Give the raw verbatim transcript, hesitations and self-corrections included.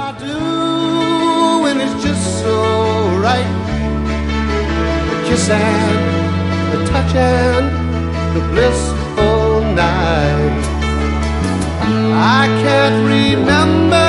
I do when it's just so right. The kiss and the touch and the blissful night. I can't remember